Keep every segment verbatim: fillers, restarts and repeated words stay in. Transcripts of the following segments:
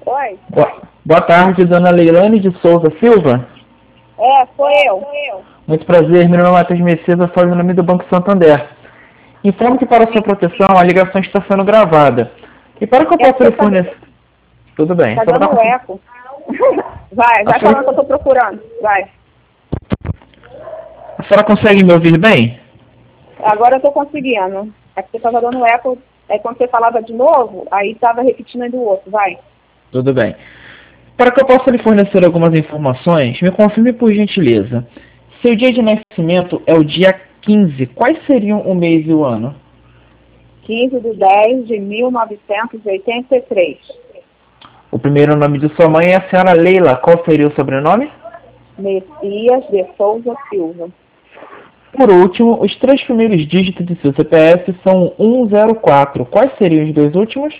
Oi? Boa, boa tarde, dona Leilane de Souza Silva. É, sou eu. Muito prazer, meu nome é Matheus Messias, eu falo em nome do Banco Santander. Informo que para sua proteção a ligação está sendo gravada. E para que eu possa lhe fornecer... Tudo bem. Tá só dando pra... eco. Vai, vai A falando senhora- que eu tô procurando. Vai. A senhora consegue me ouvir bem? Agora eu tô conseguindo. É porque tava dando eco. Aí quando você falava de novo, aí tava repetindo aí do outro. Vai. Tudo bem. Para que eu possa lhe fornecer algumas informações, me confirme por gentileza. Seu dia de nascimento é o dia quinze. Quais seriam o mês e o ano? quinze de dez de mil novecentos e oitenta e três. O primeiro nome de sua mãe é a senhora Leila. Qual seria o sobrenome? Messias de Souza Silva. Por último, os três primeiros dígitos de seu C P F são um zero quatro. Quais seriam os dois últimos?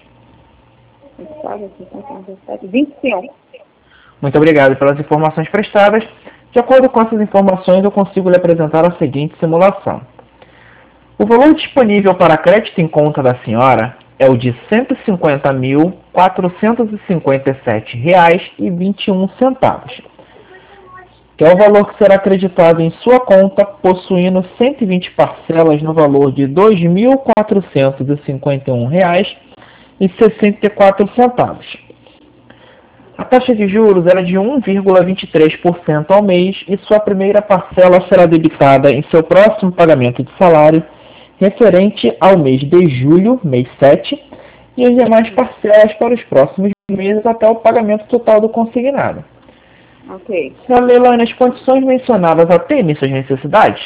vinte e cinco. Muito obrigado pelas informações prestadas. De acordo com essas informações, eu consigo lhe apresentar a seguinte simulação. O valor disponível para crédito em conta da senhora é o de cento e cinquenta mil, quatrocentos e cinquenta e sete reais e vinte e um centavos, que é o valor que será acreditado em sua conta, possuindo cento e vinte parcelas no valor de dois mil quatrocentos e cinquenta e um reais e sessenta e quatro centavos. A taxa de juros era de um vírgula vinte e três por cento ao mês e sua primeira parcela será debitada em seu próximo pagamento de salário, referente ao mês de julho, mês sete, e as demais parcelas para os próximos meses até o pagamento total do consignado. Ok. Senhora Leilane, as condições mencionadas atendem suas necessidades?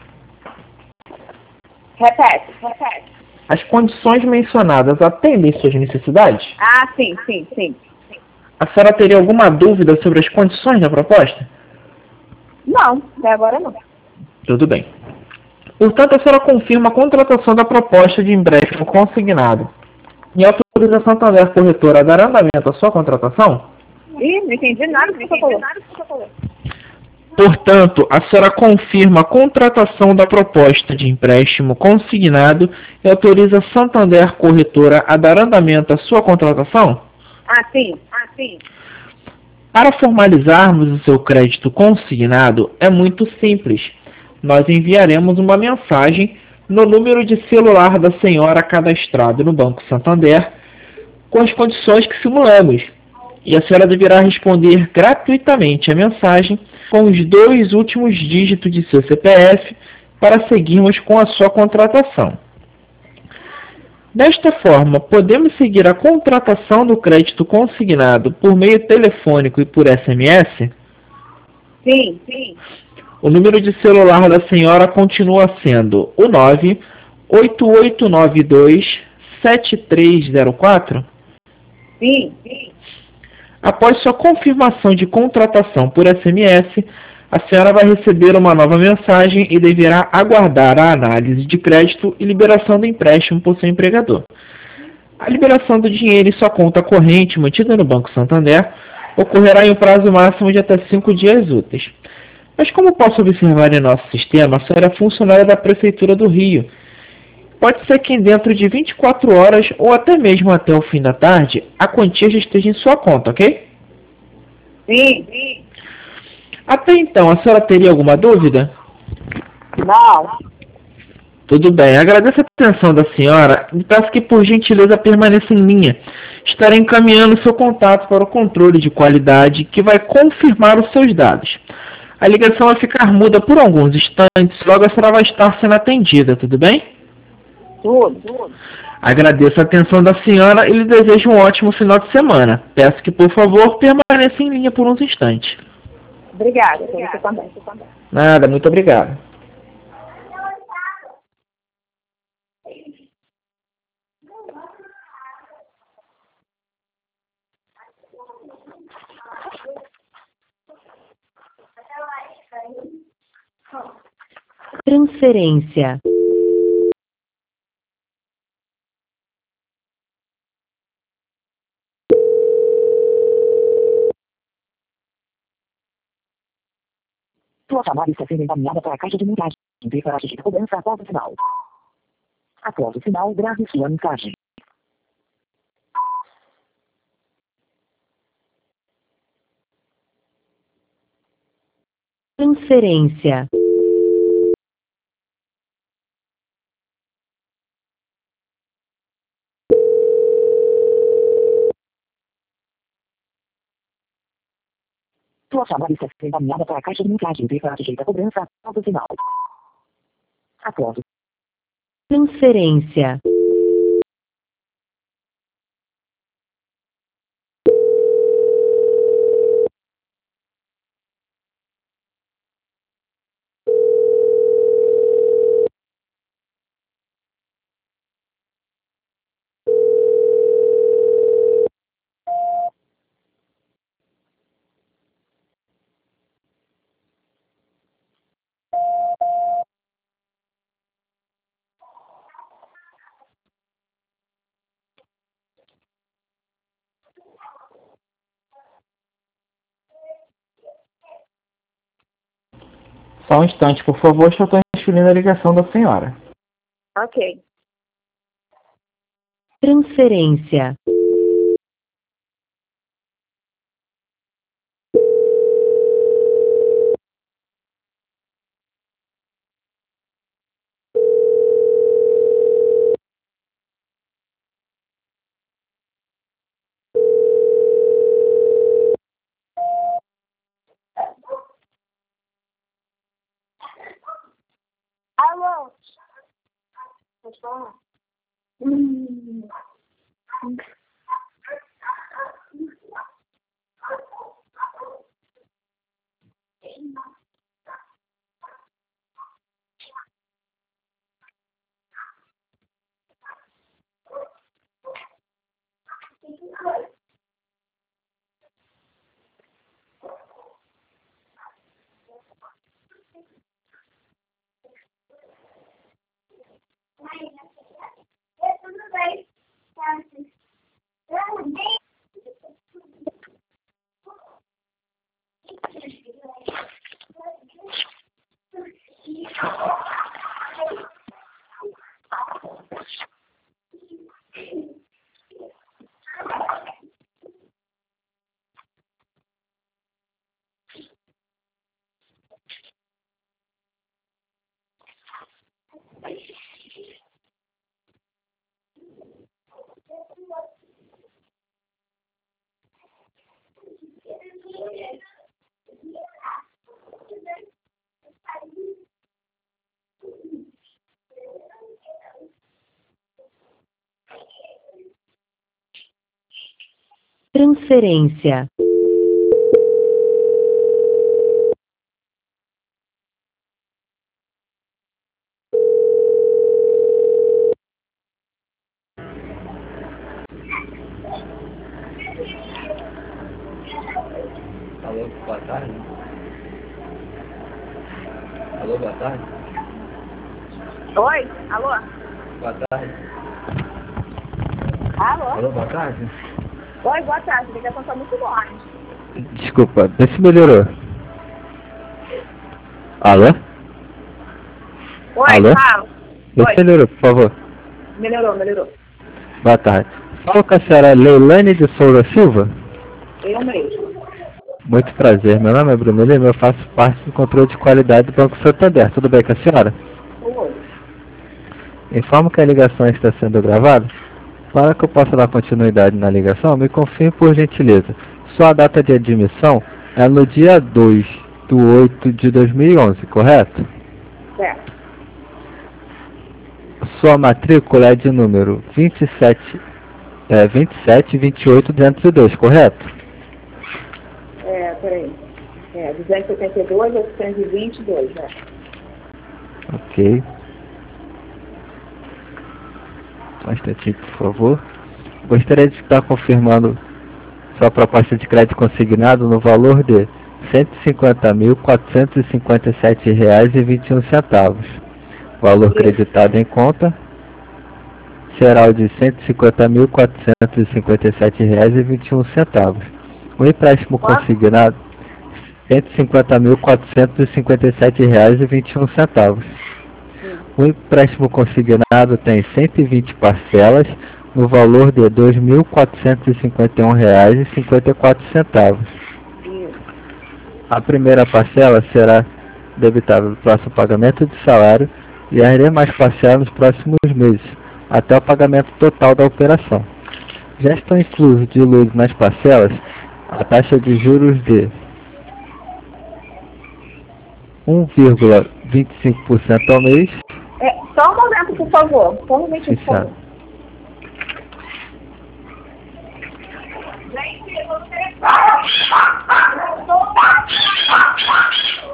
Repete, repete. As condições mencionadas atendem suas necessidades? Ah, sim, sim, sim. A senhora teria alguma dúvida sobre as condições da proposta? Não, até agora não. Tudo bem. Portanto, a senhora confirma a contratação da proposta de empréstimo consignado e autoriza a Santander Corretora a dar andamento à sua contratação? Ih, não entendi nada do que você falou. Portanto, a senhora confirma a contratação da proposta de empréstimo consignado e autoriza a Santander Corretora a dar andamento à sua contratação? Ah, sim, ah, sim. Para formalizarmos o seu crédito consignado, é muito simples. Nós enviaremos uma mensagem no número de celular da senhora cadastrado no Banco Santander com as condições que simulamos. E a senhora deverá responder gratuitamente a mensagem com os dois últimos dígitos de seu C P F para seguirmos com a sua contratação. Desta forma, podemos seguir a contratação do crédito consignado por meio telefônico e por S M S? Sim, sim. O número de celular da senhora continua sendo o nove oito oito nove dois sete três zero quatro? Sim, sim. Após sua confirmação de contratação por S M S, a senhora vai receber uma nova mensagem e deverá aguardar a análise de crédito e liberação do empréstimo por seu empregador. A liberação do dinheiro em sua conta corrente mantida no Banco Santander ocorrerá em um prazo máximo de até cinco dias úteis. Mas como posso observar em nosso sistema, a senhora é funcionária da Prefeitura do Rio. Pode ser que dentro de vinte e quatro horas ou até mesmo até o fim da tarde, a quantia já esteja em sua conta, ok? Sim, sim. Até então, a senhora teria alguma dúvida? Não. Tudo bem, agradeço a atenção da senhora e peço que por gentileza permaneça em linha. Estarei encaminhando seu contato para o controle de qualidade que vai confirmar os seus dados. A ligação vai ficar muda por alguns instantes, logo a senhora vai estar sendo atendida, tudo bem? Tudo, tudo. Agradeço a atenção da senhora e lhe desejo um ótimo final de semana. Peço que, por favor, permaneça em linha por uns instantes. Obrigada, você também. Você também. Nada, muito obrigado. Transferência. Sua chamada está sendo encaminhada para a caixa de mensagem. Para assistir cobrança após o sinal. Após o sinal, grave sua mensagem. Transferência. Sua chamada está sendo encaminhada para a caixa de mensagem. Para sujeita a cobrança, ponto final. Após. Transferência. Só um instante, por favor, estou transferindo a ligação da senhora. Ok. Transferência. Alô? Pode falar? Hum. Tudo bem. Transferência. Alô, boa tarde. Alô, boa tarde. Oi? Alô? Boa tarde. Alô? Alô, boa tarde. Oi, boa tarde. A ligação está muito longe. Desculpa, vê se melhorou. Alô? Oi, Alô? fala. Vê Oi. se melhorou, por favor. Melhorou, melhorou. Boa tarde. Fala com a senhora Leilane de Souza Silva. Eu mesmo. Muito prazer, meu nome é Bruno Lima, eu faço parte do controle de qualidade do Banco Santander. Tudo bem com a senhora? Oi. Informo que a ligação está sendo gravada. Para que eu possa dar continuidade na ligação, me confirme por gentileza. Sua data de admissão é no dia dois de oito de dois mil e onze, correto? Certo. Sua matrícula é de número vinte e sete, é, vinte e sete, vinte e oito, duzentos e dois, correto? É, peraí. É, duzentos e setenta e dois, oitocentos e vinte e dois, né? Ok. Um instantinho, por favor. Gostaria de estar confirmando sua proposta de crédito consignado no valor de cento e cinquenta mil, quatrocentos e cinquenta e sete reais e vinte e um centavos. Valor creditado em conta será o de cento e cinquenta mil, quatrocentos e cinquenta e sete reais e vinte e um centavos. O empréstimo consignado cento e cinquenta mil, quatrocentos e cinquenta e sete reais e vinte e um centavos. O empréstimo consignado tem cento e vinte parcelas no valor de dois mil, quatrocentos e cinquenta e um reais e cinquenta e quatro centavos. A primeira parcela será debitável no próximo pagamento de salário e as demais parcelas nos próximos meses, até o pagamento total da operação. Já estão inclusos de luz nas parcelas a taxa de juros de um vírgula vinte e cinco por cento ao mês. É, só um momento, por favor. Só um momentinho, por favor. Gente, eu vou ter...